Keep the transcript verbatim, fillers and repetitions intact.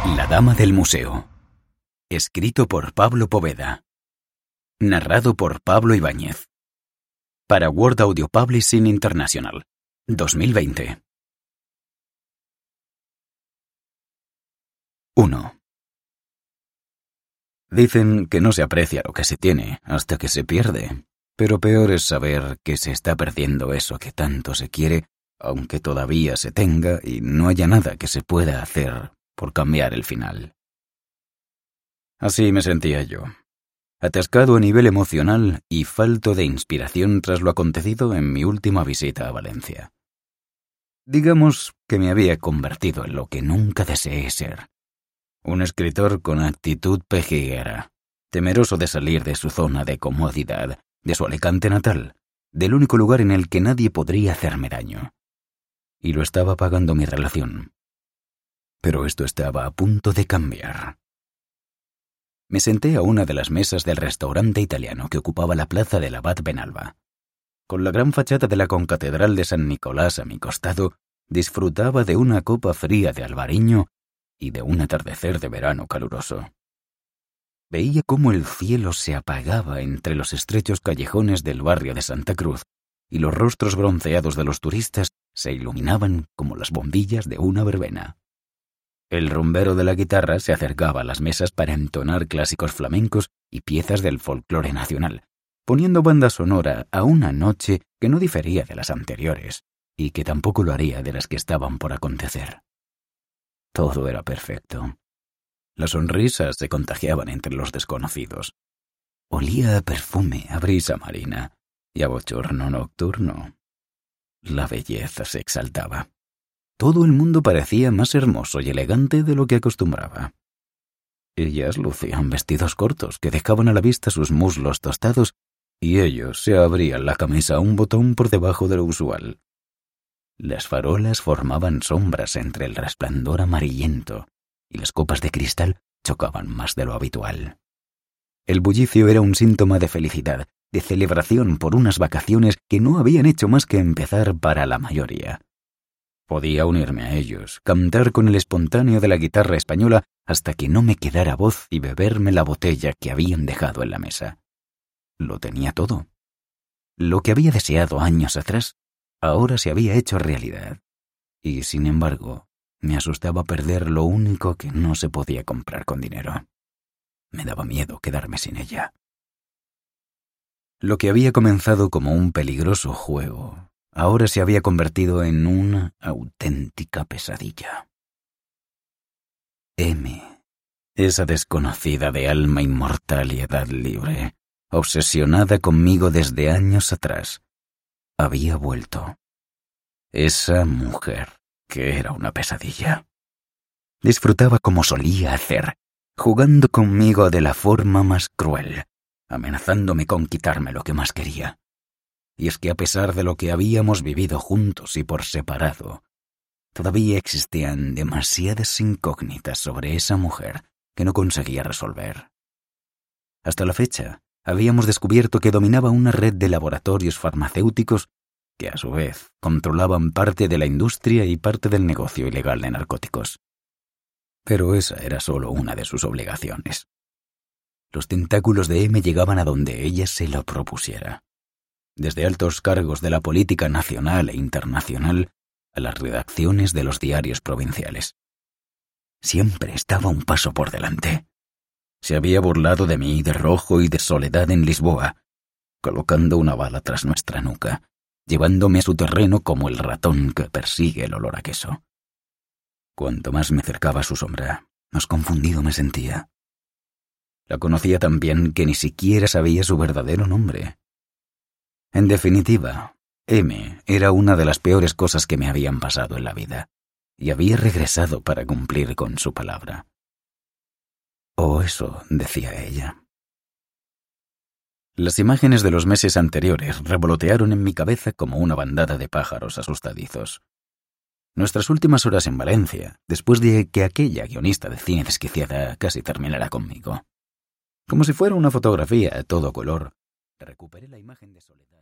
La dama del museo. Escrito por Pablo Poveda. Narrado por Pablo Ibáñez. Para World Audio Publishing International. dos mil veinte. uno. Dicen que no se aprecia lo que se tiene hasta que se pierde, pero peor es saber que se está perdiendo eso que tanto se quiere, aunque todavía se tenga y no haya nada que se pueda hacer por cambiar el final. Así me sentía yo, atascado a nivel emocional y falto de inspiración tras lo acontecido en mi última visita a Valencia. Digamos que me había convertido en lo que nunca deseé ser. Un escritor con actitud pejiguera, temeroso de salir de su zona de comodidad, de su Alicante natal, del único lugar en el que nadie podría hacerme daño. Y lo estaba pagando mi relación. Pero esto estaba a punto de cambiar. Me senté a una de las mesas del restaurante italiano que ocupaba la plaza del Abad Benalba. Con la gran fachada de la concatedral de San Nicolás a mi costado, disfrutaba de una copa fría de albariño y de un atardecer de verano caluroso. Veía cómo el cielo se apagaba entre los estrechos callejones del barrio de Santa Cruz y los rostros bronceados de los turistas se iluminaban como las bombillas de una verbena. El rumbero de la guitarra se acercaba a las mesas para entonar clásicos flamencos y piezas del folclore nacional, poniendo banda sonora a una noche que no difería de las anteriores y que tampoco lo haría de las que estaban por acontecer. Todo era perfecto. Las sonrisas se contagiaban entre los desconocidos. Olía a perfume, a brisa marina y a bochorno nocturno. La belleza se exaltaba. Todo el mundo parecía más hermoso y elegante de lo que acostumbraba. Ellas lucían vestidos cortos que dejaban a la vista sus muslos tostados y ellos se abrían la camisa un botón por debajo de lo usual. Las farolas formaban sombras entre el resplandor amarillento y las copas de cristal chocaban más de lo habitual. El bullicio era un síntoma de felicidad, de celebración por unas vacaciones que no habían hecho más que empezar para la mayoría. Podía unirme a ellos, cantar con el espontáneo de la guitarra española hasta que no me quedara voz y beberme la botella que habían dejado en la mesa. Lo tenía todo. Lo que había deseado años atrás, ahora se había hecho realidad. Y, sin embargo, me asustaba perder lo único que no se podía comprar con dinero. Me daba miedo quedarme sin ella. Lo que había comenzado como un peligroso juego ahora se había convertido en una auténtica pesadilla. M, esa desconocida de alma inmortal y edad libre, obsesionada conmigo desde años atrás, había vuelto. Esa mujer, que era una pesadilla. Disfrutaba como solía hacer, jugando conmigo de la forma más cruel, amenazándome con quitarme lo que más quería. Y es que a pesar de lo que habíamos vivido juntos y por separado, todavía existían demasiadas incógnitas sobre esa mujer que no conseguía resolver. Hasta la fecha, habíamos descubierto que dominaba una red de laboratorios farmacéuticos que a su vez controlaban parte de la industria y parte del negocio ilegal de narcóticos. Pero esa era solo una de sus obligaciones. Los tentáculos de M llegaban a donde ella se lo propusiera. Desde altos cargos de la política nacional e internacional a las redacciones de los diarios provinciales. Siempre estaba un paso por delante. Se había burlado de mí de rojo y de soledad en Lisboa, colocando una bala tras nuestra nuca, llevándome a su terreno como el ratón que persigue el olor a queso. Cuanto más me acercaba a su sombra, más confundido me sentía. La conocía tan bien que ni siquiera sabía su verdadero nombre. En definitiva, M era una de las peores cosas que me habían pasado en la vida, y había regresado para cumplir con su palabra. O eso decía ella. Las imágenes de los meses anteriores revolotearon en mi cabeza como una bandada de pájaros asustadizos. Nuestras últimas horas en Valencia, después de que aquella guionista de cine desquiciada casi terminara conmigo. Como si fuera una fotografía a todo color, recuperé la imagen de soledad.